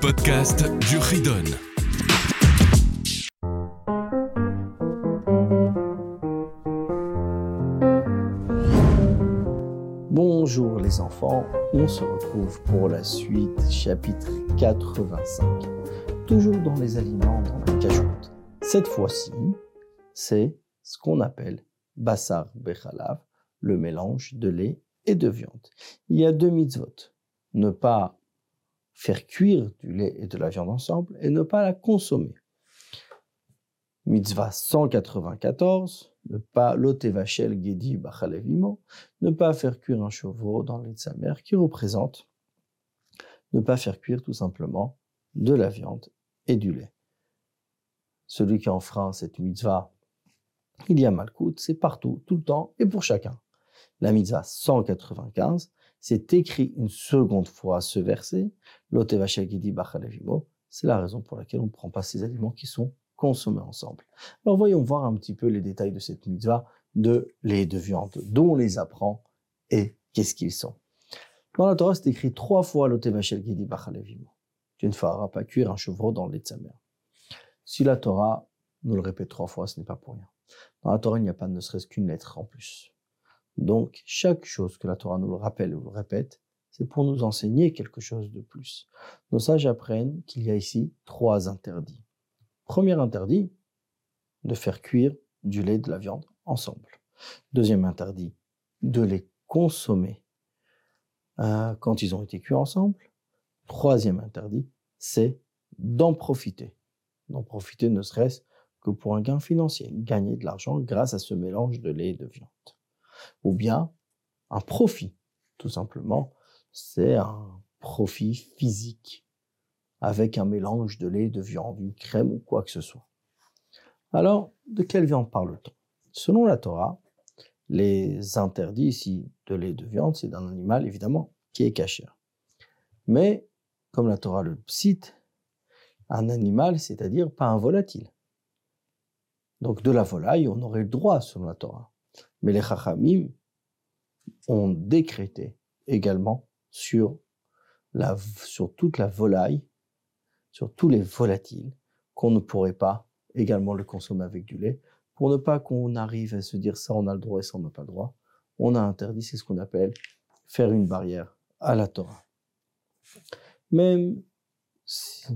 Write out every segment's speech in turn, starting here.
podcast du Ridon. Bonjour les enfants, on se retrouve pour la suite, chapitre 85. Toujours dans les aliments, dans la cajoute. Cette fois-ci, c'est ce qu'on appelle Bassar Bechalav, le mélange de lait et de viande. Il y a 2 mitzvot. Ne pas faire cuire du lait et de la viande ensemble et ne pas la consommer. Mitzvah 194, ne pas l'otevachel gedi bachalevimo, ne pas faire cuire un chevreau dans le lait de sa mère, qui représente ne pas faire cuire tout simplement de la viande et du lait. Celui qui enfreint cette mitzvah, il y a malkout, c'est partout, tout le temps et pour chacun. La mitzvah 195, c'est écrit une seconde fois ce verset, l'otevachel gedi bachalevimo, c'est la raison pour laquelle on ne prend pas ces aliments qui sont consommés ensemble. Alors voyons voir un petit peu les détails de cette mitzvah de lait et de viande, d'où on les apprend et qu'est-ce qu'ils sont. Dans la Torah, c'est écrit 3 fois l'otevachel gedi bachalevimo. Tu ne feras pas cuire un chevreau dans le lait de sa mère. Si la Torah nous le répète 3 fois, ce n'est pas pour rien. Dans la Torah, il n'y a pas ne serait-ce qu'une lettre en plus. Donc, chaque chose que la Torah nous le rappelle ou le répète, c'est pour nous enseigner quelque chose de plus. Nos sages apprennent qu'il y a ici 3 interdits. Premier interdit, de faire cuire du lait et de la viande ensemble. Deuxième interdit, de les consommer quand ils ont été cuits ensemble. Troisième interdit, c'est d'en profiter. D'en profiter ne serait-ce que pour un gain financier, gagner de l'argent grâce à ce mélange de lait et de viande. Ou bien un profit, tout simplement, c'est un profit physique avec un mélange de lait, de viande, une crème ou quoi que ce soit. Alors, de quelle viande parle-t-on ? Selon la Torah, les interdits ici de lait et de viande, c'est d'un animal, évidemment, qui est cachère. Mais, comme la Torah le cite, un animal, c'est-à-dire pas un volatile. Donc, de la volaille, on aurait le droit, selon la Torah. Mais les Chachamim ont décrété également sur toute la volaille, sur tous les volatiles, qu'on ne pourrait pas également le consommer avec du lait, pour ne pas qu'on arrive à se dire ça on a le droit et ça on n'a pas le droit. On a interdit, c'est ce qu'on appelle faire une barrière à la Torah. Même si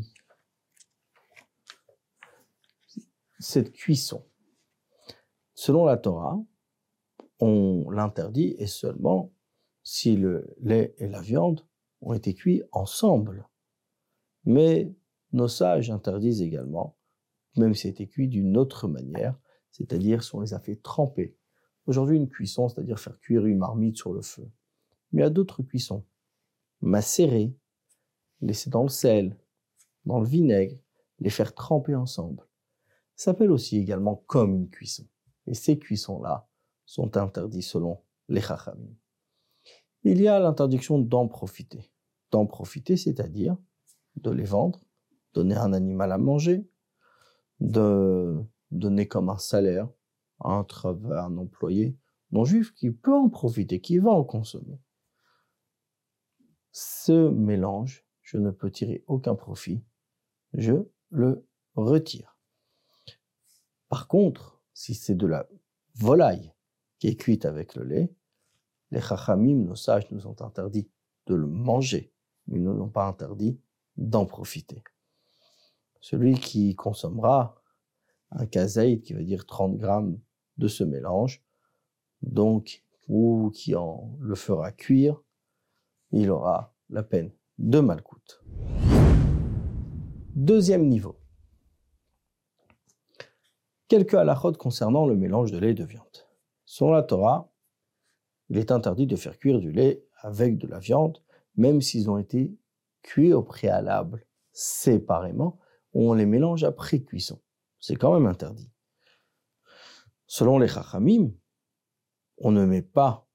cette cuisson, selon la Torah, on l'interdit et seulement si le lait et la viande ont été cuits ensemble. Mais nos sages interdisent également, même si c'était cuit d'une autre manière, c'est-à-dire si on les a fait tremper. Aujourd'hui, une cuisson, c'est-à-dire faire cuire une marmite sur le feu. Mais il y a d'autres cuissons. Macérer, laisser dans le sel, dans le vinaigre, les faire tremper ensemble. Ça s'appelle aussi également comme une cuisson. Et ces cuissons-là sont interdits selon les Chachamim. Il y a l'interdiction d'en profiter. D'en profiter, c'est-à-dire de les vendre, donner un animal à manger, de donner comme un salaire à un employé non-juif qui peut en profiter, qui va en consommer. Ce mélange, je ne peux tirer aucun profit, je le retire. Par contre, si c'est de la volaille qui est cuite avec le lait, les Chachamim, nos sages, nous ont interdit de le manger, mais ils ne nous ont pas interdit d'en profiter. Celui qui consommera un kazaïd, qui veut dire 30 grammes de ce mélange, donc, ou qui le fera cuire, il aura la peine de malkout. Deuxième niveau. Quelques halakhot concernant le mélange de lait et de viande. Selon la Torah, il est interdit de faire cuire du lait avec de la viande, même s'ils ont été cuits au préalable séparément, on les mélange après cuisson. C'est quand même interdit. Selon les Chachamim, on ne met pas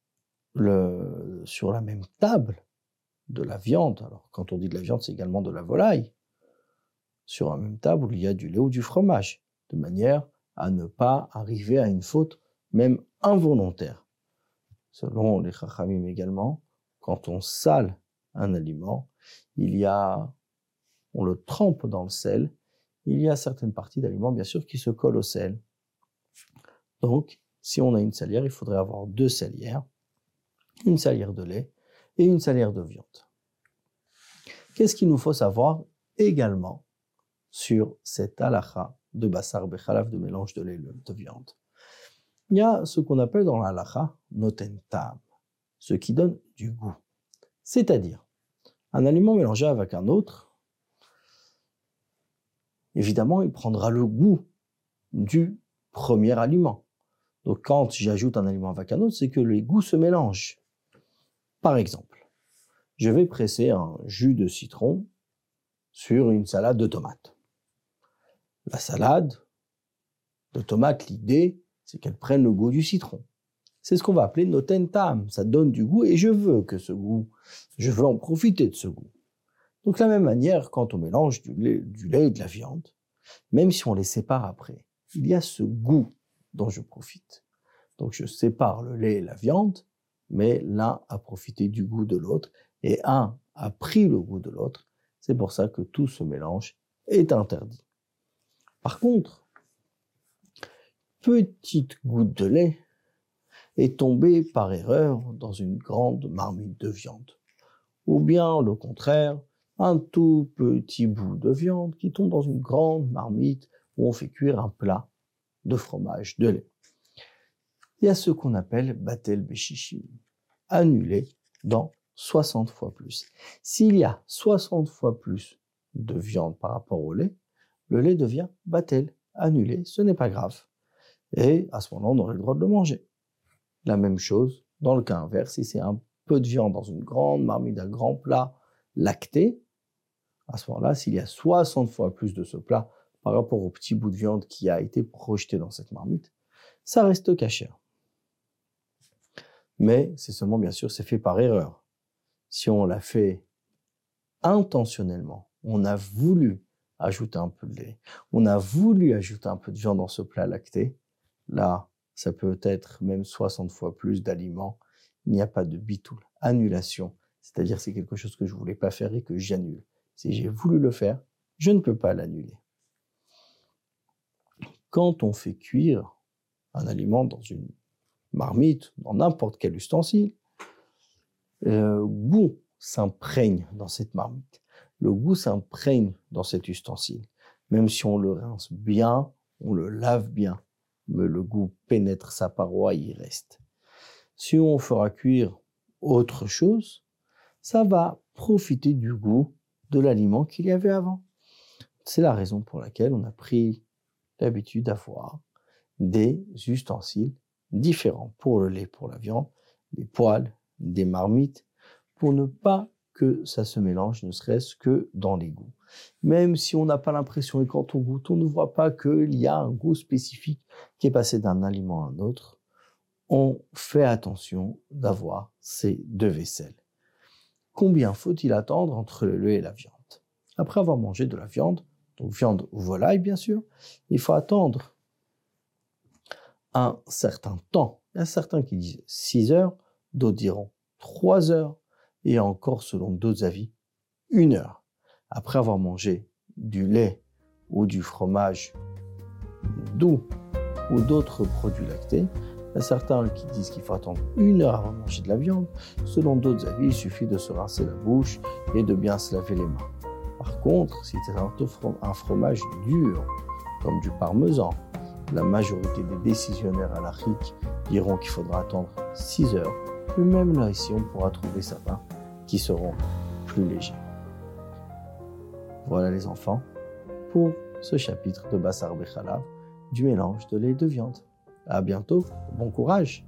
sur la même table de la viande. Alors, quand on dit de la viande, c'est également de la volaille. Sur la même table où il y a du lait ou du fromage, de manière à ne pas arriver à une faute, même involontaire. Selon les Chachamim également, quand on sale un aliment, il y a on le trempe dans le sel, il y a certaines parties d'aliments, bien sûr, qui se collent au sel. Donc, si on a une salière, il faudrait avoir 2 salières, une salière de lait et une salière de viande. Qu'est-ce qu'il nous faut savoir également sur cette halakha de basar bechalav, de mélange de lait et de viande? Il y a ce qu'on appelle dans la halakha noten ta'am, ce qui donne du goût. C'est-à-dire, un aliment mélangé avec un autre, évidemment, il prendra le goût du premier aliment. Donc, quand j'ajoute un aliment avec un autre, c'est que les goûts se mélangent. Par exemple, je vais presser un jus de citron sur une salade de tomates. La salade de tomates, l'idée, c'est qu'elle prenne le goût du citron. C'est ce qu'on va appeler noten ta'am. Ça donne du goût et je veux en profiter de ce goût. Donc, de la même manière, quand on mélange du lait et de la viande, même si on les sépare après, il y a ce goût dont je profite. Donc, je sépare le lait et la viande, mais l'un a profité du goût de l'autre et un a pris le goût de l'autre. C'est pour ça que tout ce mélange est interdit. Par contre, petite goutte de lait est tombée par erreur dans une grande marmite de viande. Ou bien, le contraire, un tout petit bout de viande qui tombe dans une grande marmite où on fait cuire un plat de fromage, de lait. Il y a ce qu'on appelle batel beshishim, annulé dans 60 fois plus. S'il y a 60 fois plus de viande par rapport au lait, le lait devient batel, annulé, ce n'est pas grave. Et à ce moment-là, on aurait le droit de le manger. La même chose dans le cas inverse, si c'est un peu de viande dans une grande marmite, un grand plat lacté, à ce moment-là, s'il y a 60 fois plus de ce plat par rapport au petit bout de viande qui a été projeté dans cette marmite, ça reste kasher. Mais c'est seulement, bien sûr, c'est fait par erreur. Si on l'a fait intentionnellement, on a voulu ajouter un peu de lait, on a voulu ajouter un peu de viande dans ce plat lacté, là, ça peut être même 60 fois plus d'aliments. Il n'y a pas de bitoul, annulation. C'est-à-dire c'est quelque chose que je ne voulais pas faire et que j'annule. Si j'ai voulu le faire, je ne peux pas l'annuler. Quand on fait cuire un aliment dans une marmite, dans n'importe quel ustensile, le goût s'imprègne dans cette marmite. Le goût s'imprègne dans cet ustensile. Même si on le rince bien, on le lave bien, mais le goût pénètre sa paroi et y reste. Si on fera cuire autre chose, ça va profiter du goût de l'aliment qu'il y avait avant. C'est la raison pour laquelle on a pris l'habitude d'avoir des ustensiles différents pour le lait, pour la viande, des poêles, des marmites, pour ne pas que ça se mélange, ne serait-ce que dans les goûts. Même si on n'a pas l'impression, et quand on goûte, on ne voit pas qu'il y a un goût spécifique qui est passé d'un aliment à un autre, on fait attention d'avoir ces 2 vaisselles. Combien faut-il attendre entre le lait et la viande? Après avoir mangé de la viande, donc viande ou volaille bien sûr, il faut attendre un certain temps. Il y a certains qui disent 6 heures, d'autres diront 3 heures, et encore selon d'autres avis, 1 heure. Après avoir mangé du lait ou du fromage doux ou d'autres produits lactés, il y a certains qui disent qu'il faut attendre 1 heure avant de manger de la viande. Selon d'autres avis, il suffit de se rincer la bouche et de bien se laver les mains. Par contre, si c'est un fromage dur, comme du parmesan, la majorité des décisionnaires halachiques diront qu'il faudra attendre 6 heures. Mais même là, ici, on pourra trouver certains qui seront plus légers. Voilà les enfants, pour ce chapitre de Basar Bechalav, du mélange de lait et de viande. À bientôt, bon courage!